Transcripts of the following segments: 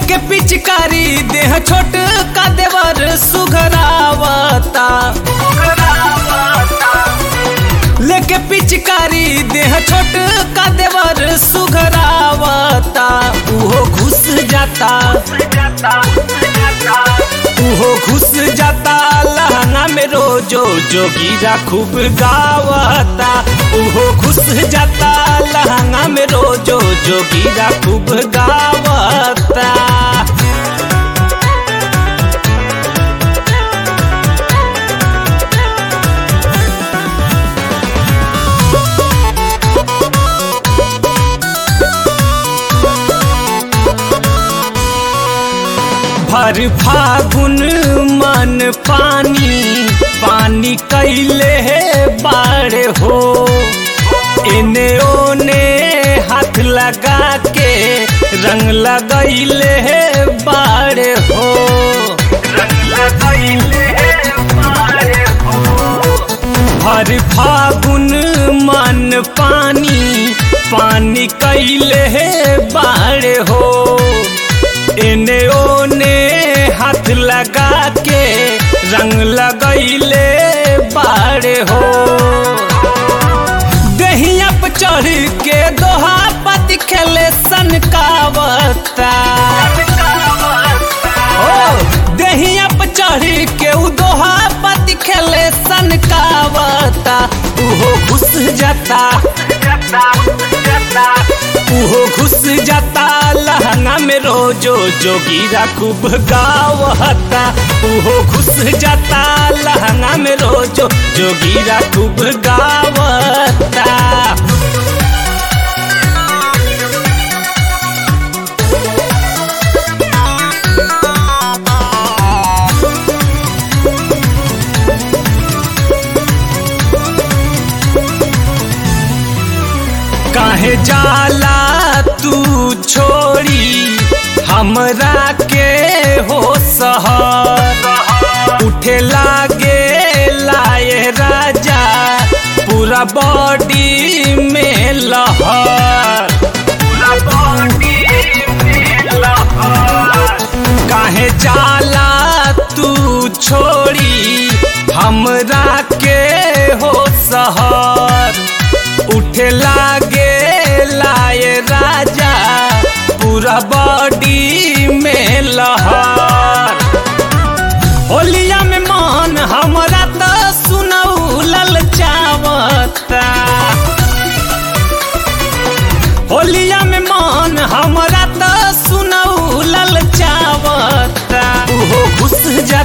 लेके पिचकारी देह छोट का देवर सुघरावता। लेके पिचकारी देह छोट का देवर सुघरावता। उहो घुस जाता लहंगा में रोजो जोगीरा खूब गावता। उहो घुस जाता लहंगा में रोजो जोगीरा खूब गावता। भर फागुन मन पानी पानी कैले है बाढ़ हो। इने ओने हाथ लगा के रंग लगैले है बाढ़ हो। भर फागुन मन पानी पानी कैले है बाढ़ हो। इने ओने हाथ लगा के रंग लगैले बाढ़ हो। दहिया पे चढ़ के दोहा पति खेले सनकावता। दहिया पे चढ़ के उ दोहा पति खेले सनकावता। उहो घुस जाता लहंगा में रोजो जोगीरा खूब गावता। उहो घुस जाता लहंगा में रोजो जोगीरा खूब गावता। काहे जाला तू छोड़ी हमरा के हो सहर। उठे लागे लाए राजा पूरा बॉडी में लहर। काहे जाला तू छोड़ी हमरा के हो सहर। उठे लागे लाए राजा पूरा बॉडी में लहर। होलिया में मन हमरा तो सुनऊ ललचावता। होलिया में मन हमरा तो सुनऊ ललचावता। उहो घुस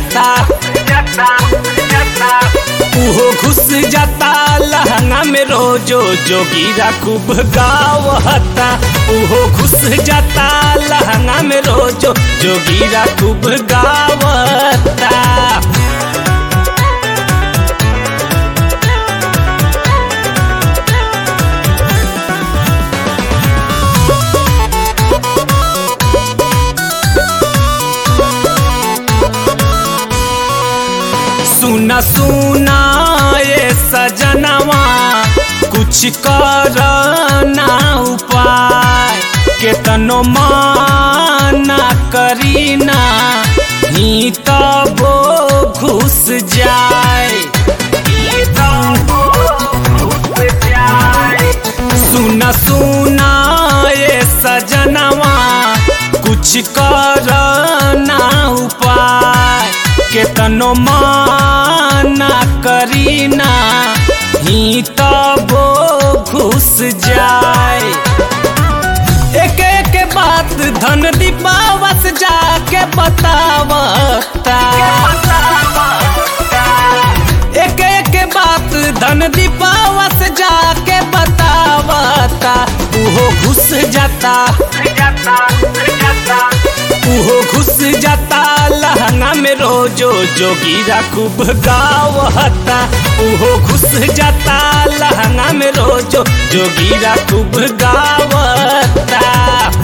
जाता लहंगा में रोजो जोगीरा खूब गावता। उहो घुस जाता लहंगा में रोजो जोगीरा खूब गावता। सुना सुना ये सजनवा कुछ करना उपाय। केतनो माना करीना ही तबो घुस जाए। सुना सुना ये सजनवा कुछ करना उपाय। केतनो माना करीना ही तबो घुस जाए। एक एक बात धन दीपावस जाके बतावता। एक एक बात धन दीपावस जाके बतावता। उहो घुस जाता लहंगा में रोजो जोगीरा खूब गावता। उहो घुस जाता लहंगा में रोजो जोगीरा खूब गावता।